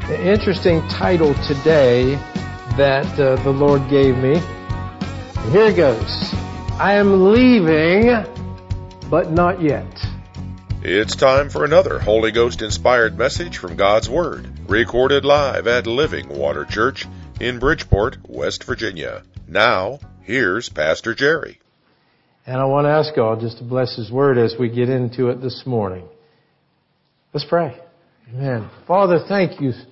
An interesting title today that the Lord gave me. And here it goes. I am leaving, but not yet. It's time for another Holy Ghost-inspired message from God's Word, recorded live at Living Water Church in Bridgeport, West Virginia. Now, here's Pastor Jerry. And I want to ask God just to bless His Word as we get into it this morning. Let's pray. Amen. Father, thank you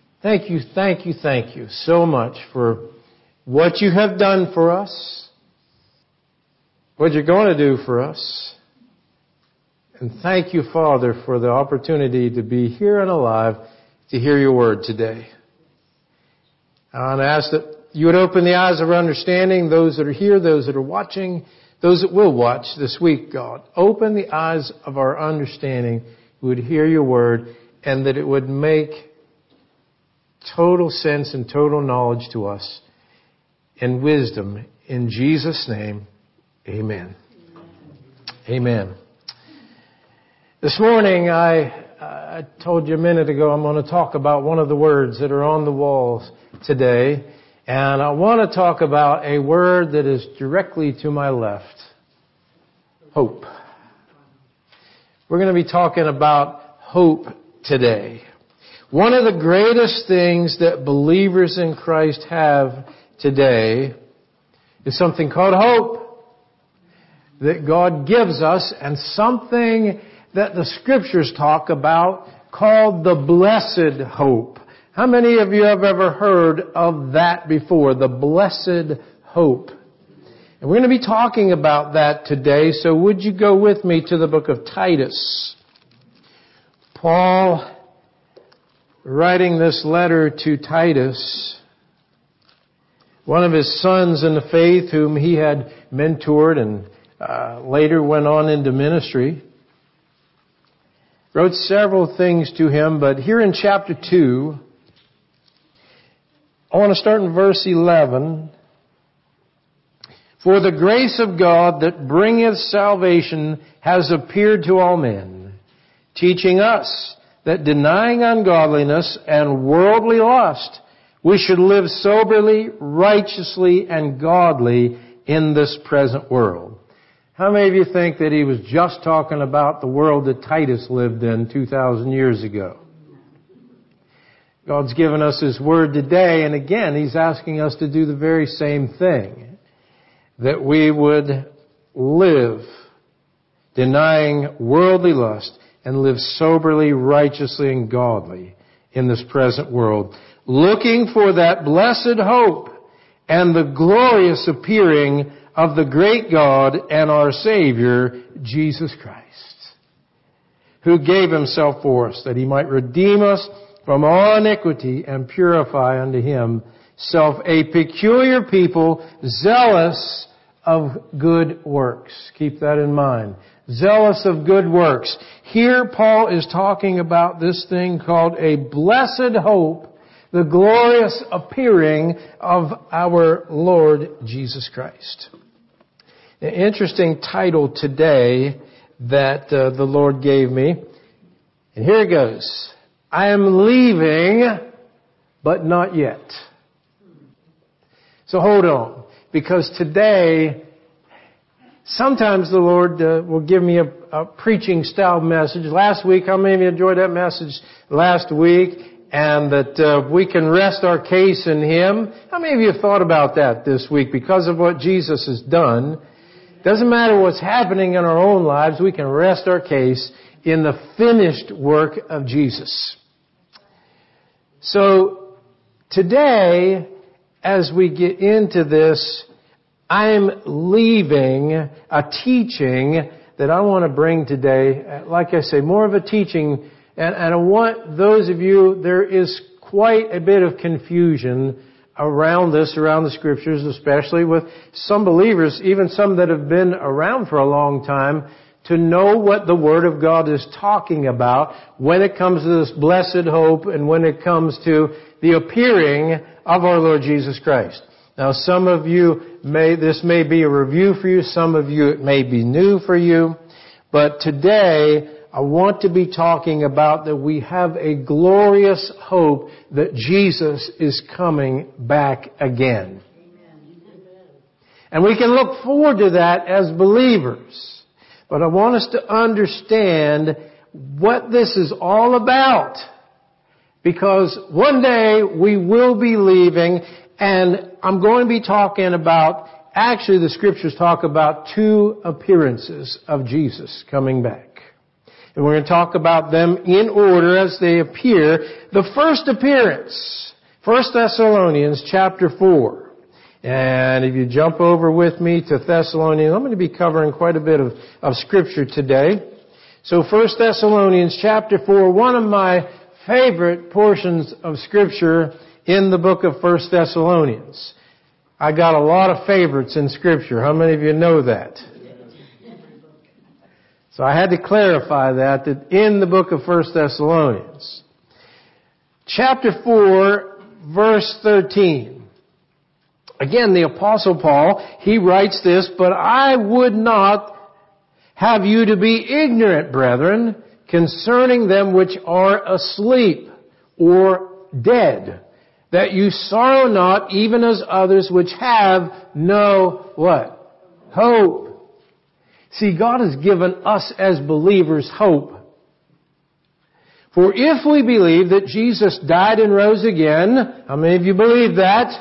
so much for what you have done for us, what you're going to do for us. And thank you, Father, for the opportunity to be here and alive to hear your word today. I want to ask that you would open the eyes of our understanding, those that are here, those that are watching, those that will watch this week, God. Open the eyes of our understanding, we would hear your word, and that it would make total sense and total knowledge to us and wisdom. In Jesus' name, amen. Amen. This morning, I told you a minute ago, I'm going to talk about one of the words that are on the walls today. And I want to talk about a word that is directly to my left. Hope. We're going to be talking about hope today. One of the greatest things that believers in Christ have today is something called hope that God gives us, and something that the Scriptures talk about called the blessed hope. How many of you have ever heard of that before? The blessed hope. And we're going to be talking about that today, so would you go with me to the book of Titus? Paul, writing this letter to Titus, one of his sons in the faith whom he had mentored and later went on into ministry, wrote several things to him, but here in chapter 2, I want to start in verse 11. For the grace of God that bringeth salvation has appeared to all men, teaching us that denying ungodliness and worldly lust, we should live soberly, righteously, and godly in this present world. How many of you think that he was just talking about the world that Titus lived in 2,000 years ago? God's given us His Word today, and again, He's asking us to do the very same thing. That we would live denying worldly lust and live soberly, righteously, and godly in this present world, looking for that blessed hope and the glorious appearing of the great God and our Savior, Jesus Christ, who gave Himself for us, that He might redeem us from all iniquity and purify unto Himself a peculiar people, zealous of good works. Keep that in mind. Zealous of good works. Here Paul is talking about this thing called a blessed hope, the glorious appearing of our Lord Jesus Christ. An interesting title today that the Lord gave me. And here it goes. I am leaving, but not yet. So hold on. Because today, sometimes the Lord will give me a preaching style message. Last week, how many of you enjoyed that message last week? And that we can rest our case in Him. How many of you have thought about that this week? Because of what Jesus has done, doesn't matter what's happening in our own lives, we can rest our case in the finished work of Jesus. So today, as we get into this, I'm leaving a teaching that I want to bring today. Like I say, more of a teaching. And I want those of you, there is quite a bit of confusion around this, around the Scriptures, especially with some believers, even some that have been around for a long time, to know what the Word of God is talking about when it comes to this blessed hope and when it comes to the appearing of our Lord Jesus Christ. Now, some of you this may be a review for you. Some of you, it may be new for you. But today, I want to be talking about that we have a glorious hope that Jesus is coming back again. And we can look forward to that as believers. But I want us to understand what this is all about. Because one day we will be leaving, and I'm going to be talking about, actually the scriptures talk about 2 appearances of Jesus coming back. And we're going to talk about them in order as they appear. The first appearance, 1 Thessalonians chapter 4. And if you jump over with me to Thessalonians, I'm going to be covering quite a bit of scripture today. So 1 Thessalonians chapter 4, one of my favorite portions of scripture in the book of 1 Thessalonians. I got a lot of favorites in scripture. How many of you know that? So I had to clarify that in the book of 1 Thessalonians. Chapter 4, verse 13. Again, the Apostle Paul, he writes this, "But I would not have you to be ignorant, brethren, concerning them which are asleep or dead, that you sorrow not, even as others which have no," what? Hope. See, God has given us as believers hope. For if we believe that Jesus died and rose again, how many of you believe that?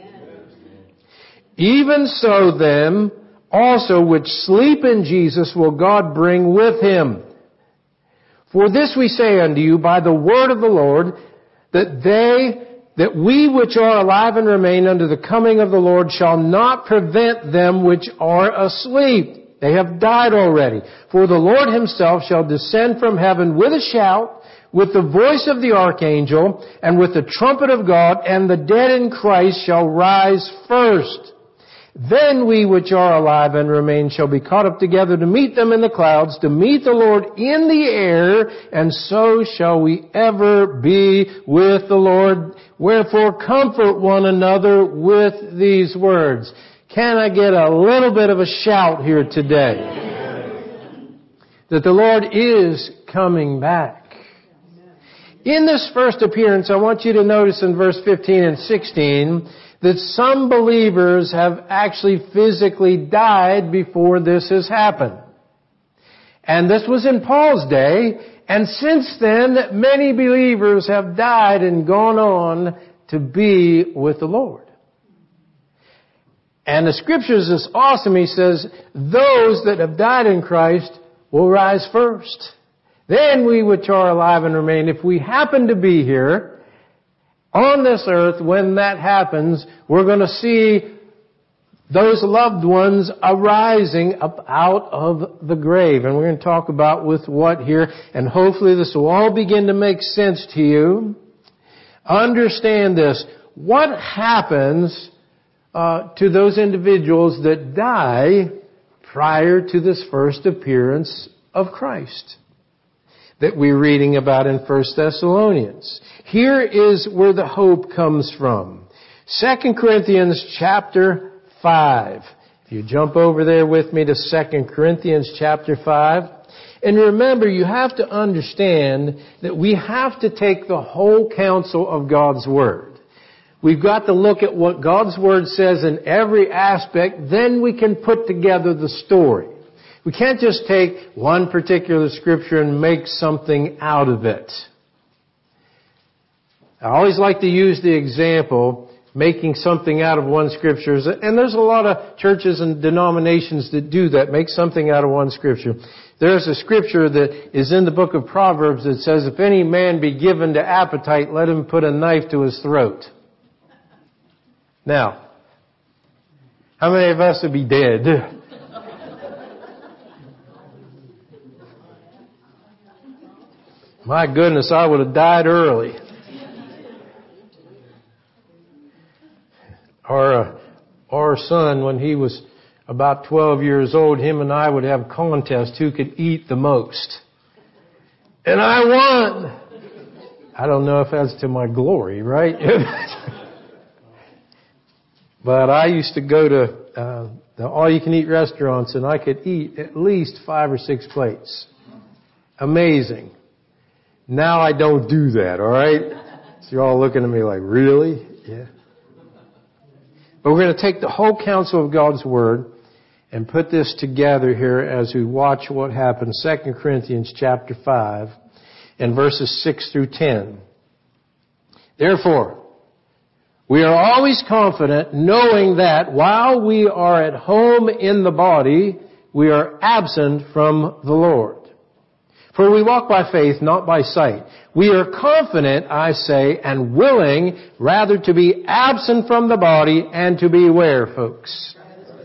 Even so them also which sleep in Jesus will God bring with Him. For this we say unto you by the word of the Lord, that we which are alive and remain unto the coming of the Lord shall not prevent them which are asleep. They have died already. For the Lord Himself shall descend from heaven with a shout, with the voice of the archangel, and with the trumpet of God, and the dead in Christ shall rise first. Then we which are alive and remain shall be caught up together to meet them in the clouds, to meet the Lord in the air, and so shall we ever be with the Lord. Wherefore comfort one another with these words. Can I get a little bit of a shout here today? That the Lord is coming back. In this first appearance, I want you to notice in verse 15 and 16 that some believers have actually physically died before this has happened. And this was in Paul's day, and since then many believers have died and gone on to be with the Lord. And the scriptures is awesome. He says, those that have died in Christ will rise first. Then we which are alive and remain, if we happen to be here on this earth, when that happens, we're going to see those loved ones arising up out of the grave. And we're going to talk about with what here. And hopefully this will all begin to make sense to you. Understand this. What happens to those individuals that die prior to this first appearance of Christ that we're reading about in 1 Thessalonians? Here is where the hope comes from. 2 Corinthians chapter 5. If you jump over there with me to 2 Corinthians chapter 5. And remember, you have to understand that we have to take the whole counsel of God's Word. We've got to look at what God's Word says in every aspect, then we can put together the story. We can't just take one particular scripture and make something out of it. I always like to use the example, making something out of one scripture. And there's a lot of churches and denominations that do that, make something out of one scripture. There's a scripture that is in the book of Proverbs that says, if any man be given to appetite, let him put a knife to his throat. Now, how many of us would be dead? My goodness, I would have died early. Our son, when he was about 12 years old, him and I would have contests who could eat the most. And I won. I don't know if that's to my glory, right? But I used to go to the all-you-can-eat restaurants, and I could eat at least 5 or 6 plates. Amazing. Now I don't do that, all right? So you're all looking at me like, really? Yeah. But we're going to take the whole counsel of God's Word and put this together here as we watch what happens. 2 Corinthians chapter 5 and verses 6 through 10. Therefore, we are always confident, knowing that while we are at home in the body, we are absent from the Lord. For we walk by faith, not by sight. We are confident, I say, and willing rather to be absent from the body and to be where, folks?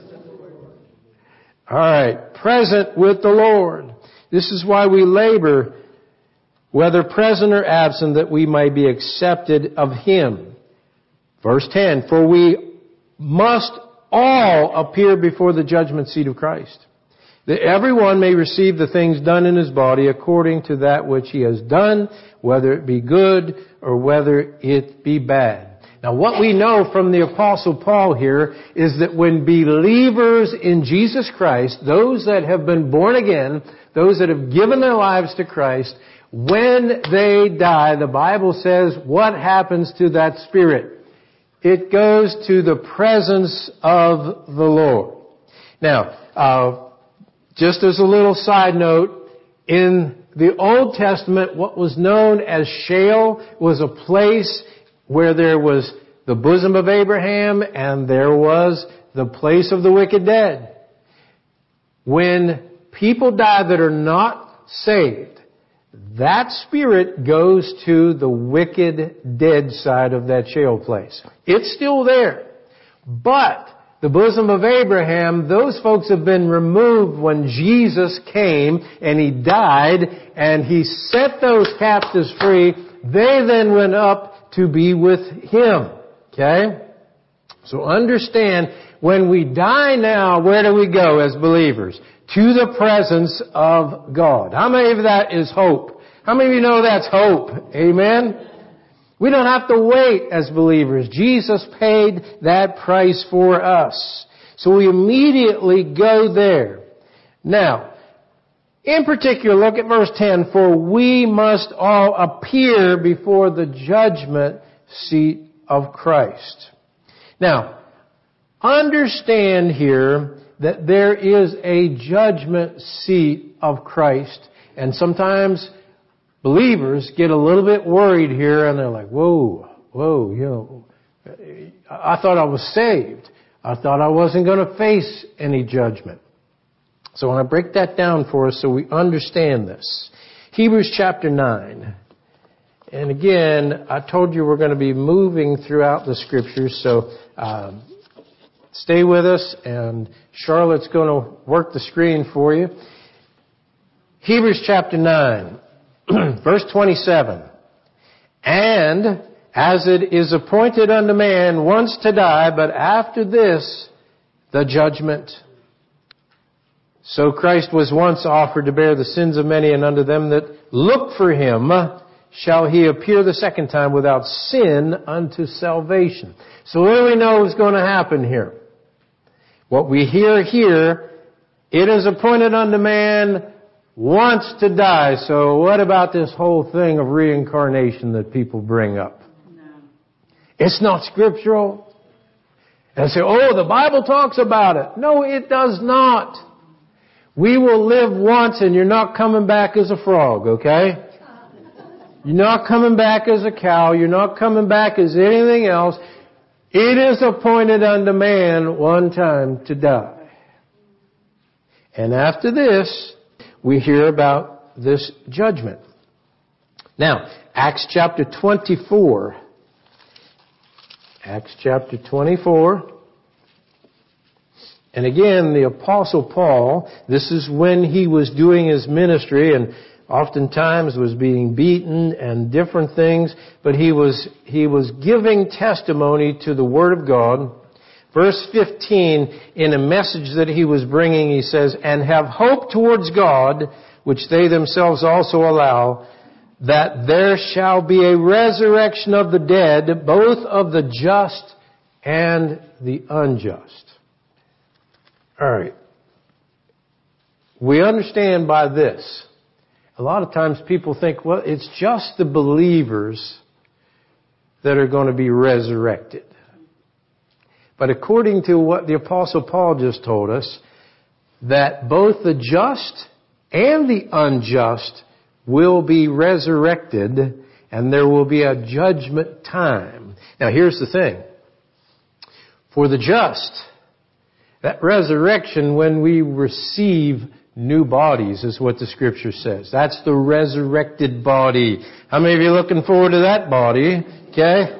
All right, present with the Lord. This is why we labor, whether present or absent, that we may be accepted of Him. Verse 10, for we must all appear before the judgment seat of Christ, that everyone may receive the things done in his body according to that which he has done, whether it be good or whether it be bad. Now what we know from the Apostle Paul here is that when believers in Jesus Christ, those that have been born again, those that have given their lives to Christ, when they die, the Bible says, what happens to that spirit? It goes to the presence of the Lord. Now, just as a little side note, in the Old Testament, what was known as Sheol was a place where there was the bosom of Abraham and there was the place of the wicked dead. When people die that are not saved, that spirit goes to the wicked dead side of that Sheol place. It's still there. But the bosom of Abraham, those folks have been removed when Jesus came and He died and He set those captives free. They then went up to be with Him. Okay? So understand, when we die now, where do we go as believers? To the presence of God. How many of that is hope? How many of you know that's hope? Amen? We don't have to wait as believers. Jesus paid that price for us. So we immediately go there. Now, in particular, look at verse 10. For we must all appear before the judgment seat of Christ. Now, understand here that there is a judgment seat of Christ. And sometimes believers get a little bit worried here and they're like, whoa, I thought I was saved. I thought I wasn't going to face any judgment. So I want to break that down for us so we understand this. Hebrews chapter 9. And again, I told you we're going to be moving throughout the scriptures, so stay with us, and Charlotte's going to work the screen for you. Hebrews chapter 9. Verse 27, and as it is appointed unto man once to die, but after this, the judgment. So Christ was once offered to bear the sins of many, and unto them that look for Him shall He appear the second time without sin unto salvation. So what do we know is going to happen here? What we hear here, it is appointed unto man wants to die. So what about this whole thing of reincarnation that people bring up? No. It's not scriptural. And say, oh, the Bible talks about it. No, it does not. We will live once and you're not coming back as a frog, okay? You're not coming back as a cow. You're not coming back as anything else. It is appointed unto man one time to die. And after this, we hear about this judgment. Now, Acts chapter 24. Acts chapter 24. And again, the Apostle Paul, this is when he was doing his ministry and oftentimes was being beaten and different things, but he was giving testimony to the Word of God. Verse 15, in a message that he was bringing, he says, and have hope towards God, which they themselves also allow, that there shall be a resurrection of the dead, both of the just and the unjust. All right. We understand by this, A lot of times people think, well, it's just the believers that are going to be resurrected. But according to what the Apostle Paul just told us, that both the just and the unjust will be resurrected, and there will be a judgment time. Now here's the thing. For the just, that resurrection when we receive new bodies is what the Scripture says. That's the resurrected body. How many of you are looking forward to that body? Okay?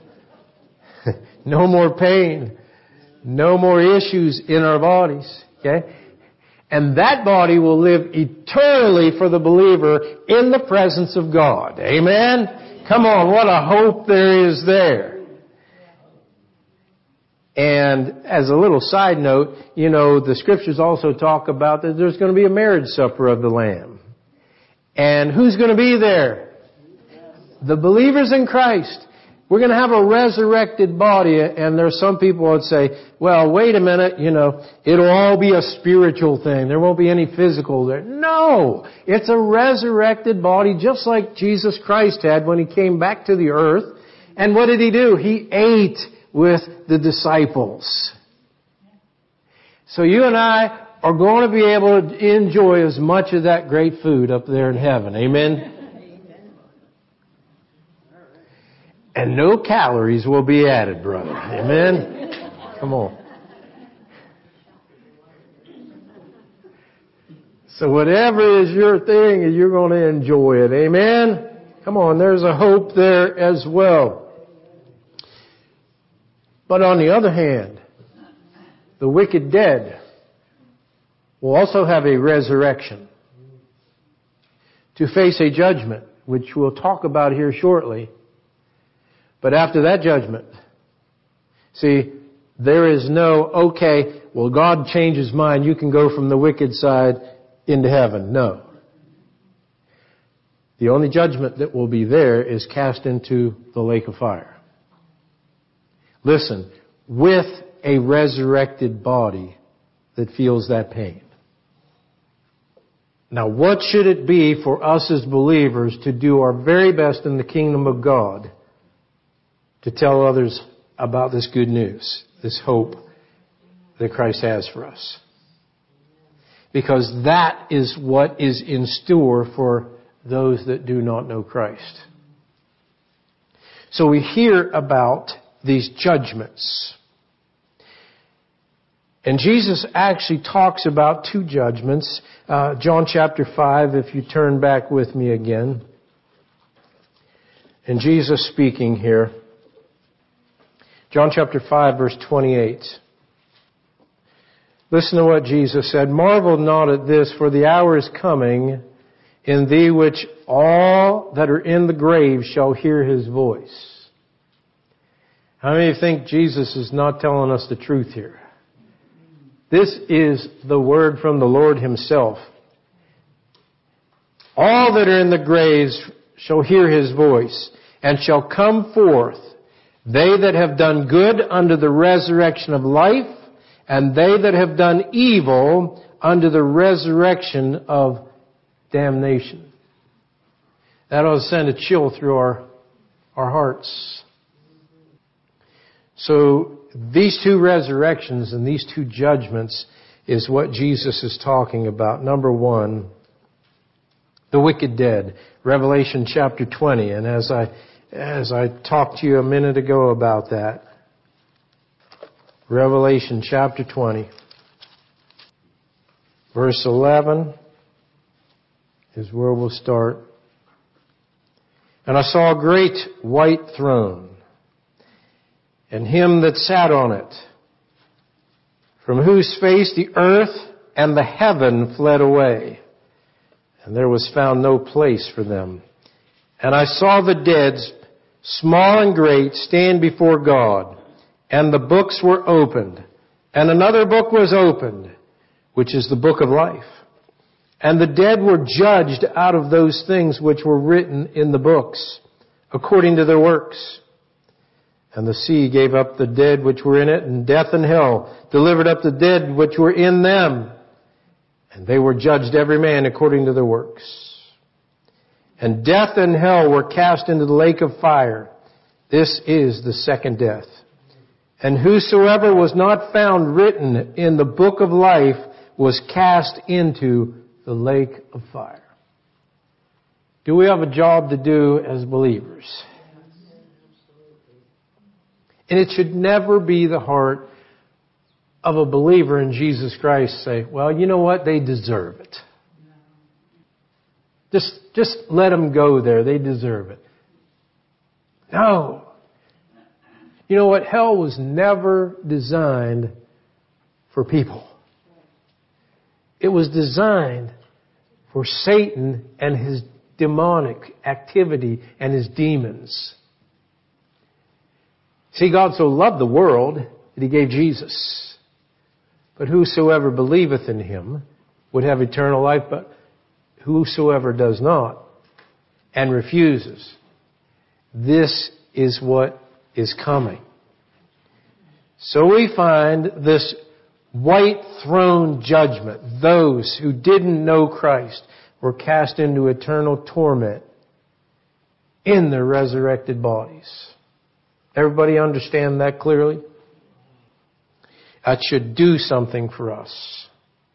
No more pain. No more issues in our bodies. Okay? And that body will live eternally for the believer in the presence of God. Amen? Come on, what a hope there is there. And as a little side note, you know, the Scriptures also talk about that there's going to be a marriage supper of the Lamb. And who's going to be there? The believers in Christ. We're going to have a resurrected body, and there's some people that say, well, wait a minute, you know, it'll all be a spiritual thing. There won't be any physical there. No! It's a resurrected body just like Jesus Christ had when He came back to the earth. And what did He do? He ate with the disciples. So you and I are going to be able to enjoy as much of that great food up there in heaven. Amen? And no calories will be added, brother. Amen? Come on. So whatever is your thing, you're going to enjoy it. Amen? Come on, there's a hope there as well. But on the other hand, the wicked dead will also have a resurrection to face a judgment, which we'll talk about here shortly. But after that judgment, see, there is no, okay, well, God changed His mind, you can go from the wicked side into heaven. No. The only judgment that will be there is cast into the lake of fire. Listen, with a resurrected body that feels that pain. Now, what should it be for us as believers to do our very best in the kingdom of God to tell others about this good news, this hope that Christ has for us? Because that is what is in store for those that do not know Christ. So we hear about these judgments. And Jesus actually talks about two judgments. John chapter 5, if you turn back with me again. And Jesus speaking here. John chapter 5, verse 28. Listen to what Jesus said. Marvel not at this, for the hour is coming in thee which all that are in the grave shall hear His voice. How many of you think Jesus is not telling us the truth here? This is the word from the Lord Himself. All that are in the graves shall hear His voice, and shall come forth, they that have done good unto the resurrection of life, and they that have done evil unto the resurrection of damnation. That ought to send a chill through our hearts. So these two resurrections and these two judgments is what Jesus is talking about. Number one, the wicked dead. Revelation chapter 20. And as I talked to you a minute ago about that, Revelation chapter 20, verse 11 is where we'll start. And I saw a great white throne, and Him that sat on it, from whose face the earth and the heaven fled away, and there was found no place for them. And I saw the dead, small and great, stand before God, and the books were opened. And another book was opened, which is the book of life. And the dead were judged out of those things which were written in the books, according to their works. And the sea gave up the dead which were in it, and death and hell delivered up the dead which were in them. And they were judged every man according to their works. And death and hell were cast into the lake of fire. This is the second death. And whosoever was not found written in the book of life was cast into the lake of fire. Do we have a job to do as believers? And it should never be the heart of a believer in Jesus Christ say, well, you know what? They deserve it. Just let them go there. They deserve it. No. You know what? Hell was never designed for people. It was designed for Satan and his demonic activity and his demons. See, God so loved the world that He gave Jesus. But whosoever believeth in Him would have eternal life, but whosoever does not and refuses, this is what is coming. So we find this white throne judgment. Those who didn't know Christ were cast into eternal torment in their resurrected bodies. Everybody understand that clearly? That should do something for us.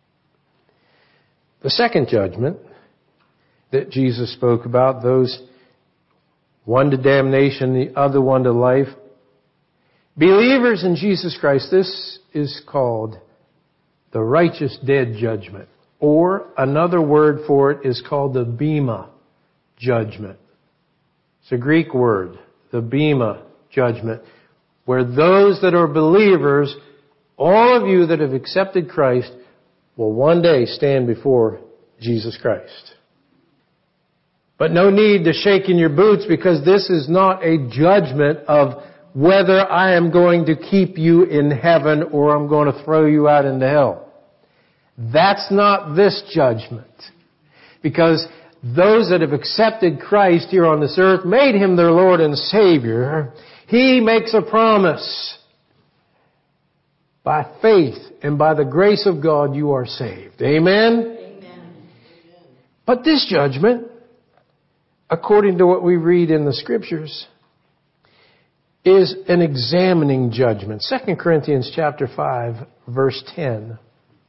The second judgment that Jesus spoke about, those one to damnation, the other one to life. Believers in Jesus Christ, this is called the righteous dead judgment. Or another word for it is called the Bema judgment. It's a Greek word, the Bema judgment, where those that are believers, all of you that have accepted Christ, will one day stand before Jesus Christ. But no need to shake in your boots, because this is not a judgment of whether I am going to keep you in heaven or I'm going to throw you out into hell. That's not this judgment. Because those that have accepted Christ here on this earth, made Him their Lord and Savior, He makes a promise. By faith and by the grace of God, you are saved. Amen? Amen. But this judgment, according to what we read in the Scriptures, is an examining judgment. 2 Corinthians chapter 5, verse 10.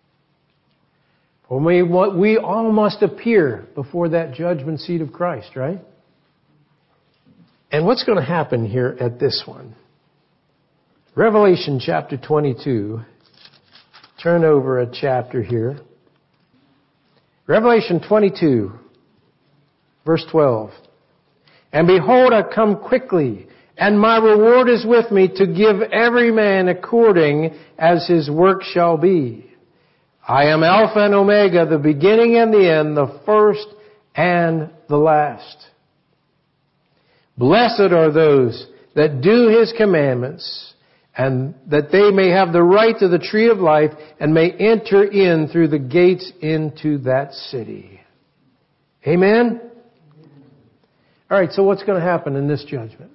We all must appear before that judgment seat of Christ, right? And what's going to happen here at this one? Revelation chapter 22. Turn over a chapter here. Revelation 22, verse 12. And behold, I come quickly, and my reward is with me to give every man according as his work shall be. I am Alpha and Omega, the beginning and the end, the first and the last. Blessed are those that do His commandments, and that they may have the right to the tree of life and may enter in through the gates into that city. Amen? All right, so what's going to happen in this judgment?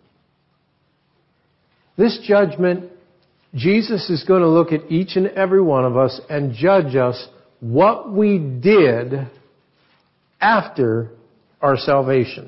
This judgment, Jesus is going to look at each and every one of us and judge us what we did after our salvation.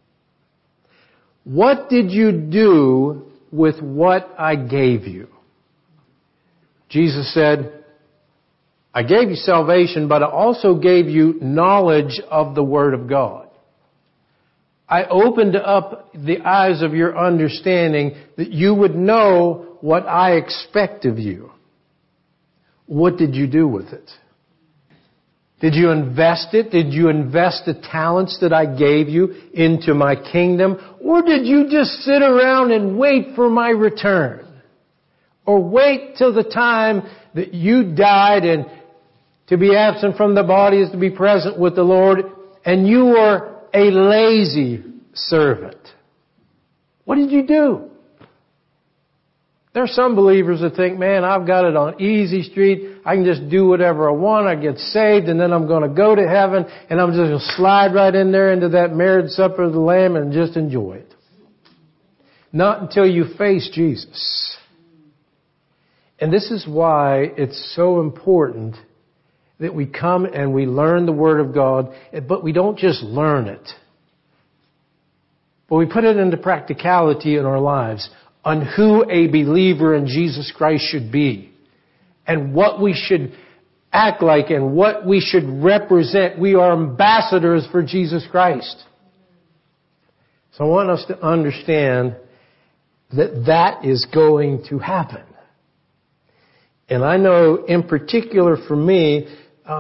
What did you do with what I gave you? Jesus said, I gave you salvation, but I also gave you knowledge of the Word of God. I opened up the eyes of your understanding that you would know what I expect of you. What did you do with it? Did you invest it? Did you invest the talents that I gave you into my kingdom? Or did you just sit around and wait for my return? Or wait till the time that you died, and to be absent from the body is to be present with the Lord, and you were a lazy servant? What did you do? There are some believers that think, man, I've got it on easy street. I can just do whatever I want. I get saved, and then I'm going to go to heaven, and I'm just going to slide right in there into that marriage supper of the Lamb and just enjoy it. Not until you face Jesus. And this is why it's so important that we come and we learn the Word of God, but we don't just learn it. but we put it into practicality in our lives on who a believer in Jesus Christ should be and what we should act like and what we should represent. We are ambassadors for Jesus Christ. So I want us to understand that that is going to happen. And I know in particular for me,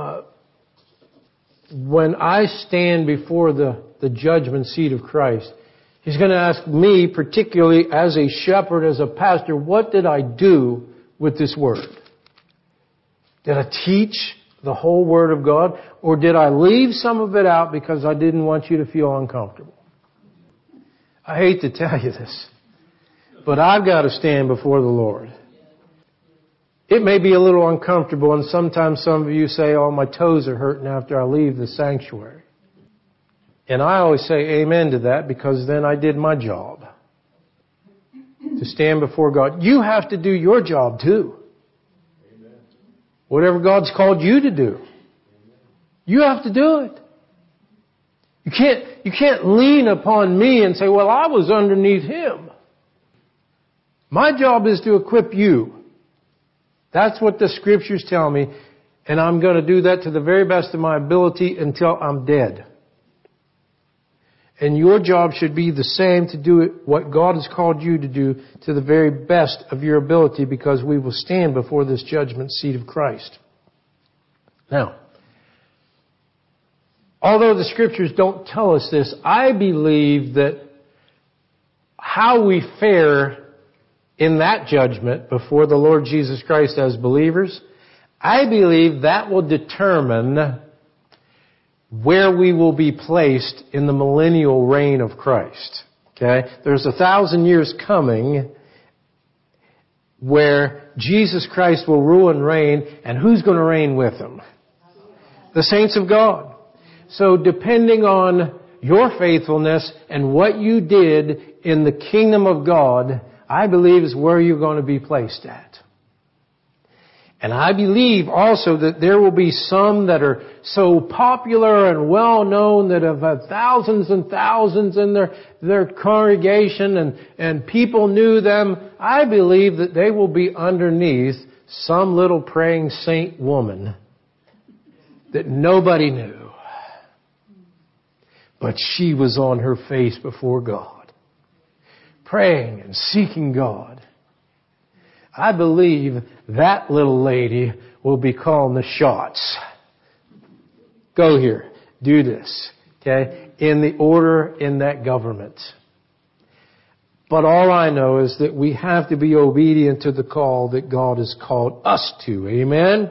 when I stand before the judgment seat of Christ, He's going to ask me, particularly as a shepherd, as a pastor, what did I do with this Word? Did I teach the whole Word of God? Or did I leave some of it out because I didn't want you to feel uncomfortable? I hate to tell you this, but I've got to stand before the Lord. It may be a little uncomfortable, and sometimes some of you say, oh, my toes are hurting after I leave the sanctuary. And I always say amen to that, because then I did my job. To stand before God. You have to do your job too. Amen. Whatever God's called you to do. You have to do it. You can't lean upon me and say, well, I was underneath Him. My job is to equip you. That's what the Scriptures tell me. And I'm going to do that to the very best of my ability until I'm dead. And your job should be the same, to do it what God has called you to do to the very best of your ability, because we will stand before this judgment seat of Christ. Now, although the Scriptures don't tell us this, I believe that how we fare in that judgment before the Lord Jesus Christ as believers, I believe that will determine where we will be placed in the millennial reign of Christ. Okay? There's 1,000 years coming where Jesus Christ will rule and reign, and who's going to reign with Him? The saints of God. So depending on your faithfulness and what you did in the kingdom of God, I believe is where you're going to be placed at. And I believe also that there will be some that are so popular and well known that have had thousands and thousands in their congregation, and people knew them. I believe that they will be underneath some little praying saint woman that nobody knew. But she was on her face before God, praying and seeking God. I believe that little lady will be calling the shots. Go here. Do this. Okay? In the order in that government. But all I know is that we have to be obedient to the call that God has called us to. Amen?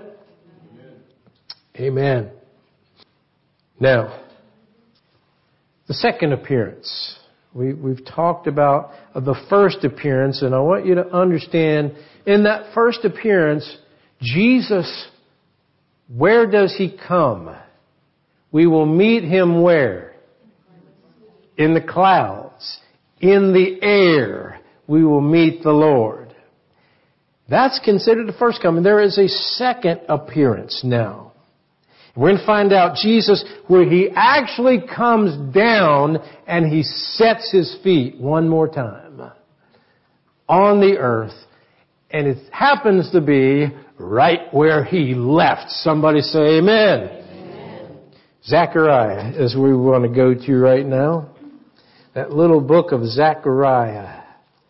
Amen. Now, the second appearance. We've talked about the first appearance, and I want you to understand, in that first appearance, Jesus, where does He come? We will meet Him where? In the clouds. In the air. We will meet the Lord. That's considered the first coming. There is a second appearance now. We're going to find out Jesus, where He actually comes down and He sets His feet one more time on the earth. And it happens to be right where He left. Somebody say amen. Amen. Zechariah is where we want to go to right now. That little book of Zechariah.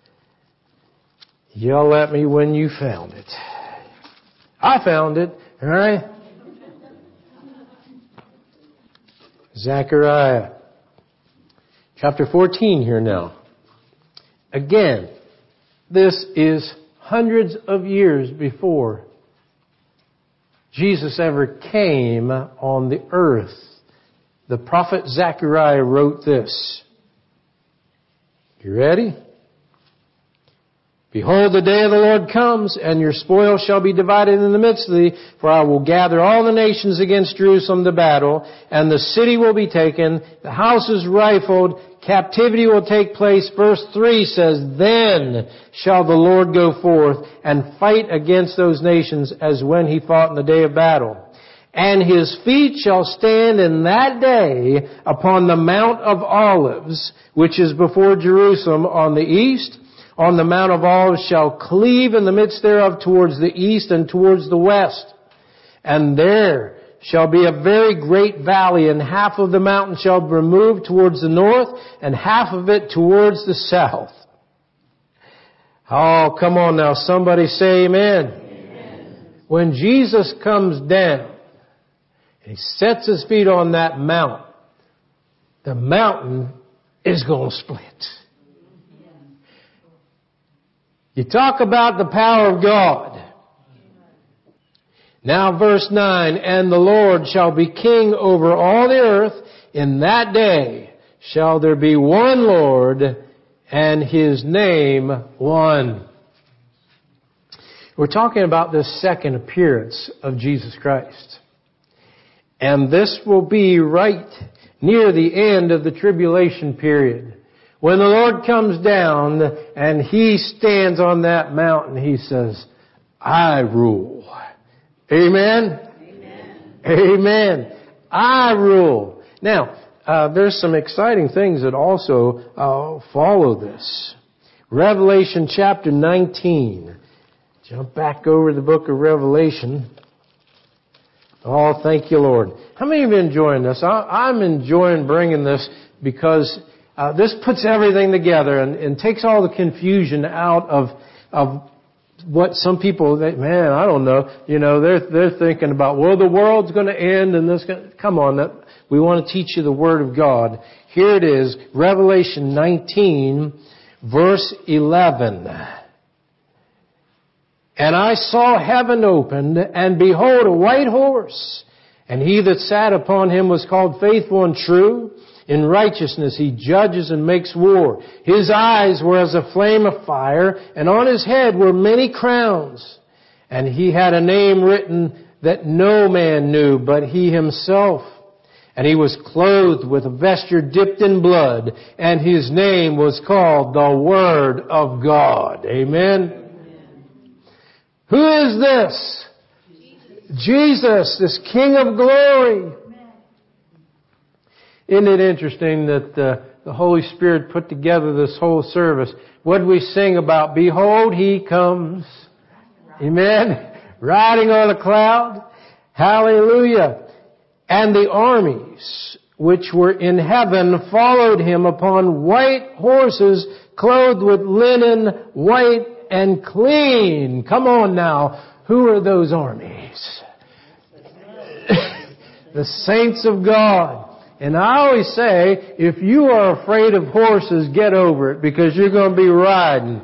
Yell at me when you found it. I found it. All right. Zechariah chapter 14 here now. Again, this is hundreds of years before Jesus ever came on the earth. The prophet Zechariah wrote this. You ready? Behold, the day of the Lord comes, and your spoil shall be divided in the midst of thee, for I will gather all the nations against Jerusalem to battle, and the city will be taken, the houses rifled, captivity will take place. Verse 3 says, then shall the Lord go forth and fight against those nations as when He fought in the day of battle. And his feet shall stand in that day upon the Mount of Olives, which is before Jerusalem on the east. On the Mount of Olives shall cleave in the midst thereof towards the east and towards the west. And there shall be a very great valley, and half of the mountain shall be removed towards the north, and half of it towards the south. Oh, come on now. Somebody say amen. Amen. When Jesus comes down, he sets his feet on that mount, the mountain is going to split. You talk about the power of God. Now verse 9, and the Lord shall be king over all the earth. In that day shall there be one Lord, and his name one. We're talking about this second appearance of Jesus Christ. And this will be right near the end of the tribulation period. When the Lord comes down and He stands on that mountain, He says, I rule. Amen? Amen. Amen. I rule. Now, there's some exciting things that also follow this. Revelation chapter 19. Jump back over the book of Revelation. Oh, thank you, Lord. How many of you are enjoying this? I'm enjoying bringing this because this puts everything together and takes all the confusion out of what some people, man, I don't know. You know, they're thinking about, well, the world's going to end and this. Come on, we want to teach you the Word of God. Here it is, Revelation 19, verse 11. And I saw heaven opened, and behold, a white horse. And he that sat upon him was called Faithful and True. In righteousness he judges and makes war. His eyes were as a flame of fire, and on his head were many crowns. And he had a name written that no man knew but he himself. And he was clothed with a vesture dipped in blood, and his name was called the Word of God. Amen. Who is this? Jesus, this King of glory. Isn't it interesting that the Holy Spirit put together this whole service? What did we sing about? Behold, He comes. Amen. Riding on a cloud. Hallelujah. And the armies which were in heaven followed Him upon white horses, clothed with linen white and clean. Come on now. Who are those armies? The saints of God. And I always say, if you are afraid of horses, get over it, because you're going to be riding.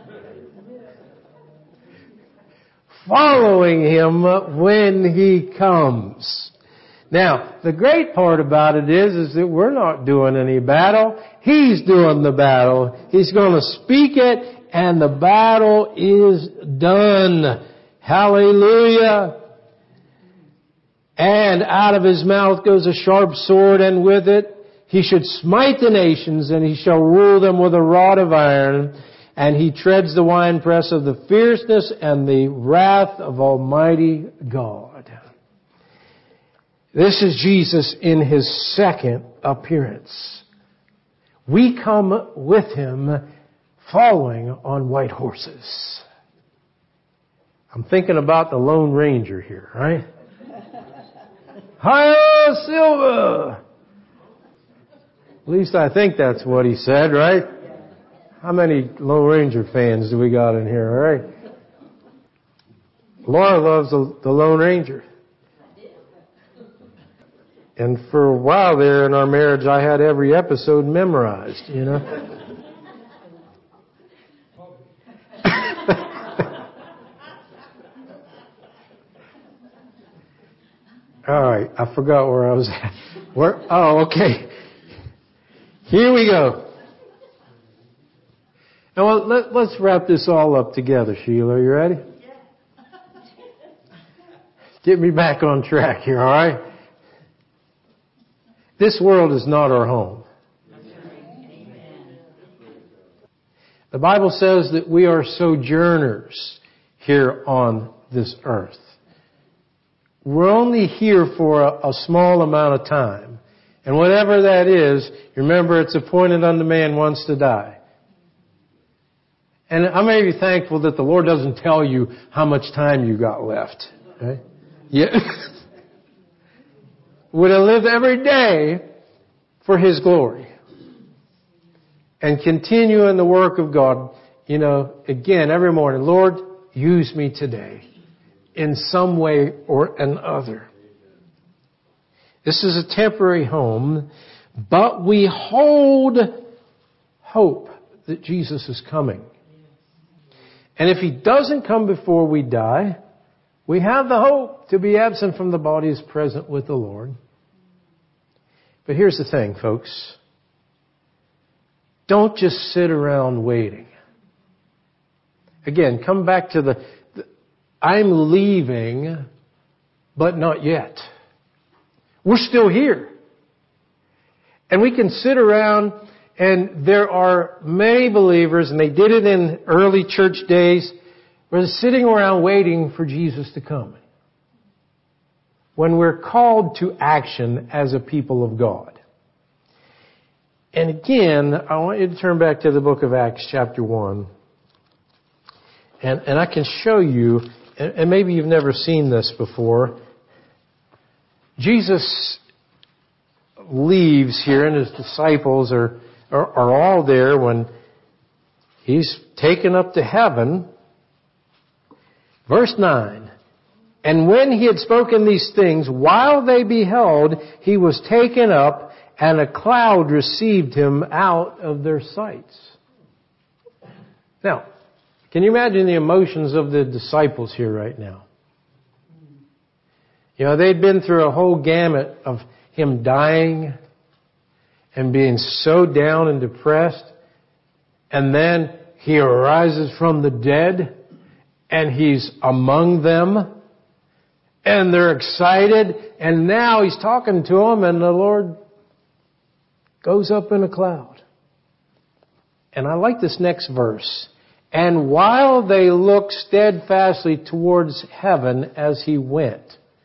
Following Him when He comes. Now, the great part about it is that we're not doing any battle. He's doing the battle. He's going to speak it, and the battle is done. Hallelujah. And out of His mouth goes a sharp sword, and with it He should smite the nations, and He shall rule them with a rod of iron. And He treads the winepress of the fierceness and the wrath of Almighty God. This is Jesus in His second appearance. We come with Him following on white horses. I'm thinking about the Lone Ranger here, right? Hi-yo, Silver! At least I think that's what he said, right? How many Lone Ranger fans do we got in here, all right? Laura loves the Lone Ranger. And for a while there in our marriage, I had every episode memorized, you know. All right, I forgot where I was at. Okay. Here we go. Now let's wrap this all up together, Sheila. Are you ready? Get me back on track here, all right? This world is not our home. The Bible says that we are sojourners here on this earth. we're only here for a small amount of time. And whatever that is, remember it's appointed unto man once to die. And I may be thankful that the Lord doesn't tell you how much time you got left. Right? Yeah. Would have lived every day for His glory. And continue in the work of God. You know, again, every morning, Lord, use me today in some way or another. This is a temporary home, but we hold hope that Jesus is coming. And if He doesn't come before we die, we have the hope to be absent from the body is present with the Lord. But here's the thing, folks. Don't just sit around waiting. Again, come back to the I'm leaving, but not yet. We're still here. And we can sit around, and there are many believers, and they did it in early church days, where they're sitting around waiting for Jesus to come. When we're called to action as a people of God. And again, I want you to turn back to the book of Acts chapter 1. And I can show you, and maybe you've never seen this before. Jesus leaves here, and His disciples are all there when He's taken up to heaven. Verse 9. And when He had spoken these things, while they beheld, He was taken up, and a cloud received Him out of their sights. Now, can you imagine the emotions of the disciples here right now? You know, they'd been through a whole gamut of Him dying and being so down and depressed. And then He arises from the dead and He's among them. And they're excited. And now He's talking to them, and the Lord goes up in a cloud. And I like this next verse. And while they looked steadfastly towards heaven as He went.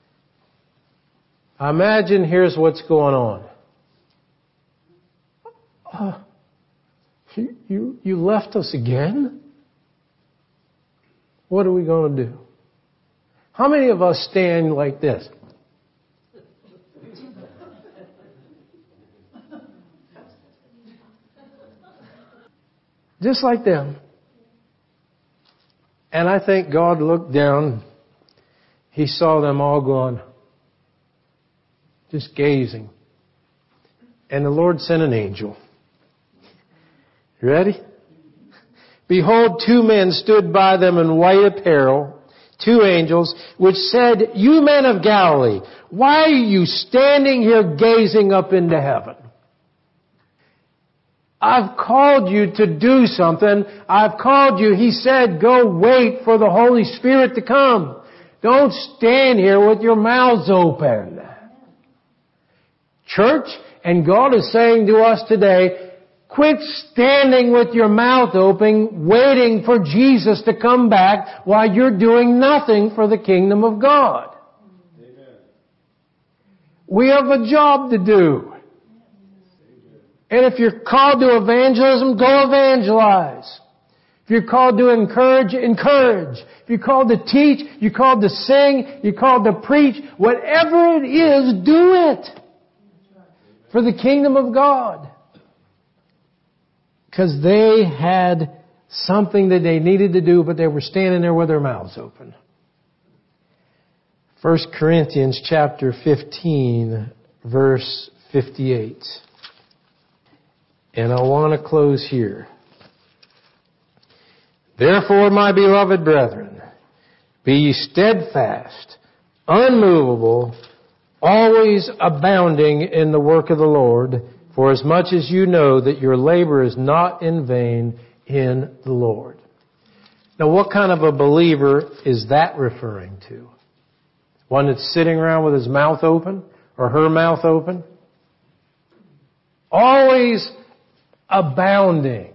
Imagine here's what's going on. You left us again? What are we going to do? How many of us stand like this? Just like them. And I think God looked down. He saw them all going, just gazing. And the Lord sent an angel. You ready? Behold, 2 men stood by them in white apparel, 2 angels, which said, You men of Galilee, why are you standing here gazing up into heaven? I've called you to do something. I've called you. He said, go wait for the Holy Spirit to come. Don't stand here with your mouths open. Church, and God is saying to us today, quit standing with your mouth open, waiting for Jesus to come back while you're doing nothing for the kingdom of God. Amen. We have a job to do. And if you're called to evangelism, go evangelize. If you're called to encourage, encourage. If you're called to teach, you're called to sing, you're called to preach. Whatever it is, do it. For the kingdom of God. Because they had something that they needed to do, but they were standing there with their mouths open. 1 Corinthians chapter 15, verse 58. And I want to close here. Therefore, my beloved brethren, be ye steadfast, unmovable, always abounding in the work of the Lord, for as much as you know that your labor is not in vain in the Lord. Now, what kind of a believer is that referring to? One that's sitting around with his mouth open or her mouth open? Always abounding.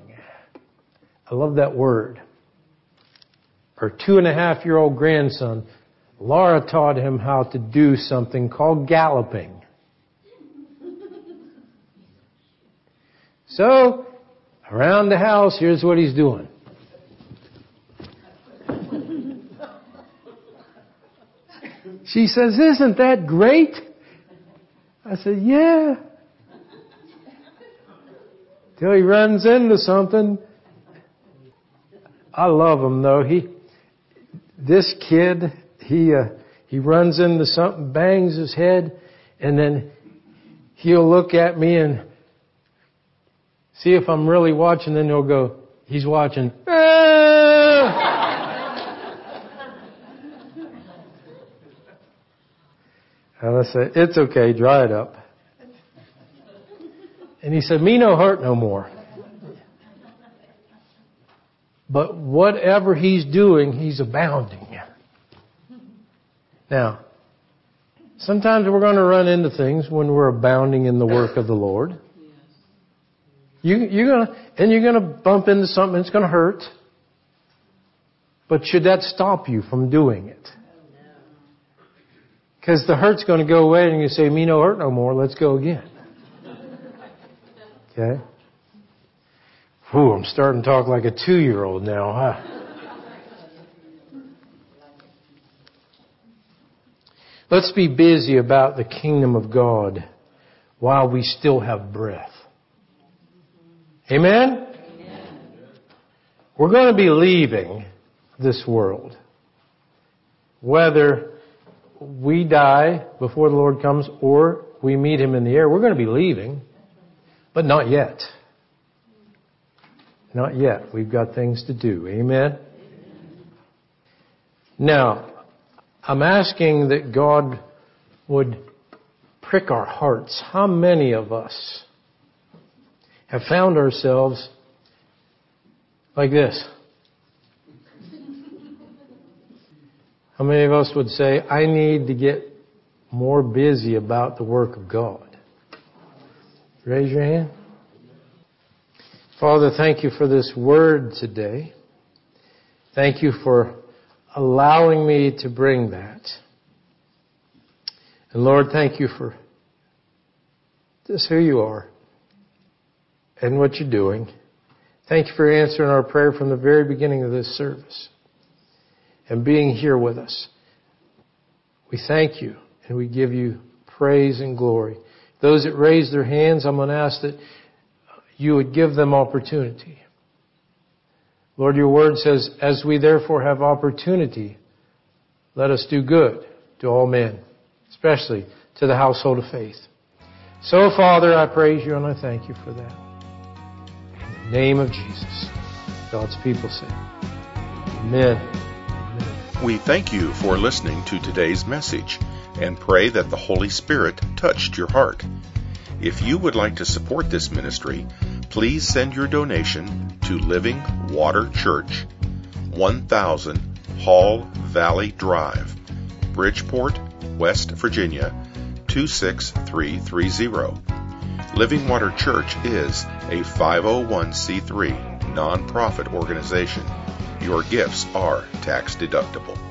I love that word. Our 2.5-year-old grandson Laura taught him how to do something called galloping. So, around the house, here's what he's doing. She says, "Isn't that great?" I said, "Yeah." Till he runs into something. I love him though. This kid, he runs into something, bangs his head, and then he'll look at me and see if I'm really watching, then he'll go, he's watching. And I said, "It's okay, dry it up." And he said, "Me no hurt no more." But whatever he's doing, he's abounding. Now, sometimes we're going to run into things when we're abounding in the work of the Lord. You're going to bump into something that's going to hurt. But should that stop you from doing it? Because the hurt's going to go away and you say, "Me no hurt no more, let's go again." Okay? Whew, I'm starting to talk like a 2-year-old now, huh? Let's be busy about the kingdom of God while we still have breath. Amen? We're going to be leaving this world. Whether we die before the Lord comes or we meet Him in the air, we're going to be leaving. But not yet. Not yet. We've got things to do. Amen? Now, I'm asking that God would prick our hearts. How many of us have found ourselves like this? How many of us would say, "I need to get more busy about the work of God"? Raise your hand. Father, thank you for this word today. Thank you for allowing me to bring that. And Lord, thank you for just who you are and what you're doing. Thank you for answering our prayer from the very beginning of this service and being here with us. We thank you and we give you praise and glory. Those that raise their hands, I'm going to ask that you would give them opportunity. Lord, your word says, "As we therefore have opportunity, let us do good to all men, especially to the household of faith." So, Father, I praise you and I thank you for that. In the name of Jesus, God's people say, Amen. We thank you for listening to today's message and pray that the Holy Spirit touched your heart. If you would like to support this ministry, please send your donation to Living Water Church, 1000 Hall Valley Drive, Bridgeport, West Virginia, 26330. Living Water Church is a 501c3 nonprofit organization. Your gifts are tax deductible.